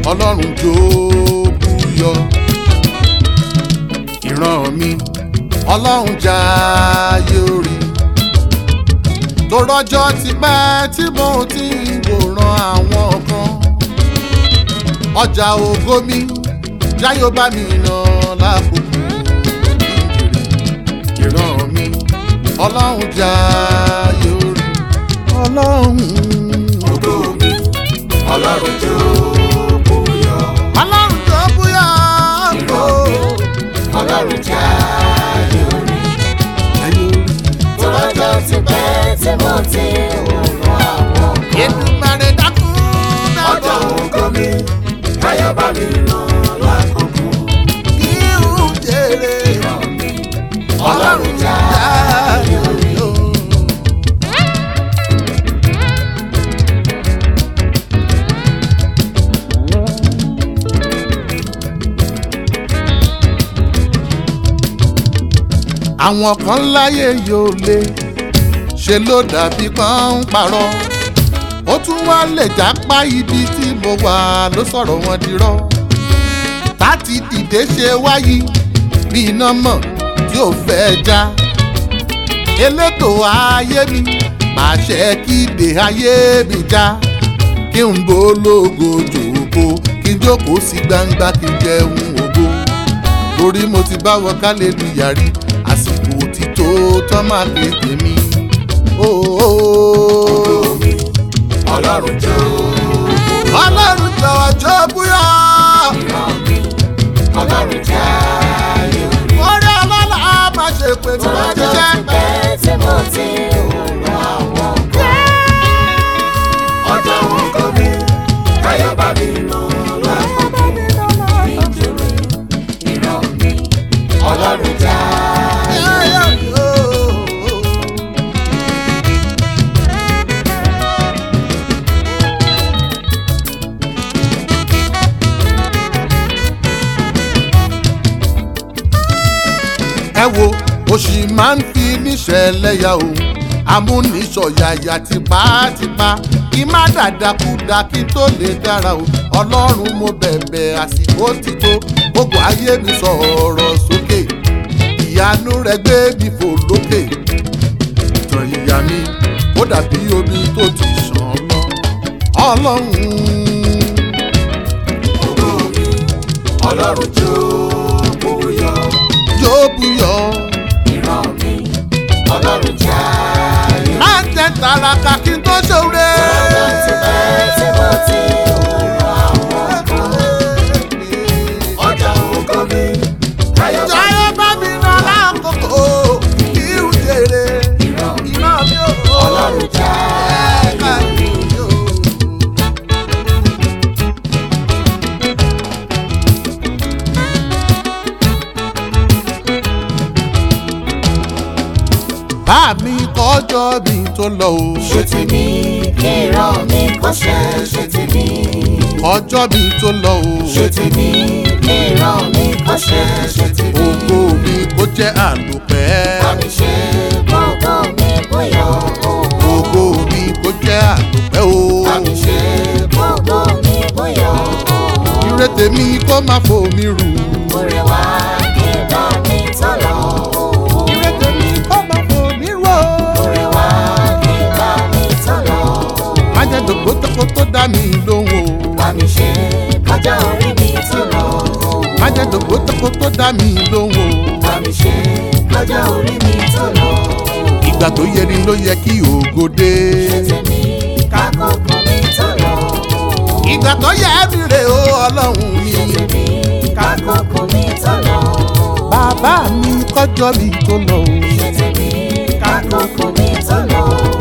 ọlọ́run jókòó yọ. ìran mi ọlọ́run jayé orí. tó rọ́jọ́ ti pẹ́ tí mo ti ń wòran àwọn kan. ọjà ògo mi jáyó bá mi nà lákòókò ìjìrì. ìran mi ọlọ́run jayé orí. ọlọ́run ògo mi ọlọ́run jókòó yọ. ọlọ́run jókòó yọ. ọlọ́run jayé orí. tó lọ́jọ́ ti pẹ́ tí mo ti wòran àwọn kan. Èdùmàrè dákun ọjà ògo mi káyọ̀ bá mi ràn lákòókò. kí n jèrè. ìran mi ọlọ́run jayé orí. àwọn kan láyé yóò lé ṣe ló dàbí kan ń parọ́ ó tún wá lè jápá ibi tí mo wà ló sọ̀rọ̀ wọn dirọ́ láti dìde ṣe wáyé bí iná mọ̀ tí ò fẹ́ já elétò ayé mi pàṣẹ kíde ayé mi já kí n bológo jòkó kí n jókòó sí gbangba kí n jẹun ògo torí mo ti bá wọ kálẹ́lúyà rí àsìkò òtítọ́ tán máa fi tèmi. ògo mi ọlọ́run jókòó. ọlọ́run jọ̀wọ́ jókòó yọ. ìran mi ọlọ́run jayé orí. orí ọlọ́lá máa ṣe pé tí wọ́n ti tọ́lọ́jọ́ jẹ́. ti pẹ́ tí mo ti wòran àwọn kan. ọjà ògo mi káyọ̀ bá mi ràn lákòókò. ìjòrè ìran mi ọlọ́run jayé orí. ẹ wo òṣì máa ń fi níṣẹ̀lẹ́yà o amúnisọ̀yàyà tipátipá kí má dàdàkúdà kí tó lè dára o ọlọ́run mo bẹ̀bẹ̀ àsìkò ti tó gbogbo ayé mi sọ̀rọ̀ sókè ìyanu rẹ gbé mi fò lókè ìtàn ìyá mi ó dàbí omi tó ti ṣàn lọ ọlọ́run ògo mi ọlọ́run jókòó yọ. yóò buyọ̀ ìran mi ọlọ́run jayé. má jẹ́ tàràkà kí n tó ṣoore. tọ́lọ́jọ́ ti pẹ́ tí mo ti wòran àwọn kan. ọjà ògo mi káyọ̀ bá mi Jayé bá mi nà lákòókò kí n jèrè. ìran mi Ìran mi ò ọlọ́run jayé orí. bá mi kọjọ́ mi tó lọ o. ṣe ti mi kí ìran mi kó ṣẹ ṣe ti mi. Ọjọ́ mi tó lọ o. ṣe ti mi kí ìran mi kó ṣẹ ṣe ti mi. Ògo mi kó jẹ́ àlùpẹ́. Bámi ṣe gbogbo mi bóyá o. Ògo mi kó jẹ́ àlùpẹ́ o. Bámi ṣe gbogbo mi bóyá o. Ire tèmi kó má fò mí rù. Oore wa kí bá mi tó lọ o. Ire tèmi kó má fò mí rù o. Oore wa kí bá mi tó lọ o. Má jẹ́ dògbòtòkò tó dá mi lóhùn o. Bámi ṣe kọjá orí mi tó lọ o. Má jẹ́ dògbòtòkò tó dá mi lóhùn o. Bámi ṣe kọjá orí mi tó lọ o. Ìgbà tó yẹ ni ló yẹ kí ògo dé. Ṣe tèmi kákòókò mi tó lọ o. Ìgbà tó yẹ mi rè o ọlọ́run mi. Ṣe tèmi kákòókò mi tó lọ o. Bàbá mi kọjọ́ mi tó lọ o. Ṣe tèmi kákòókò mi tó lọ o.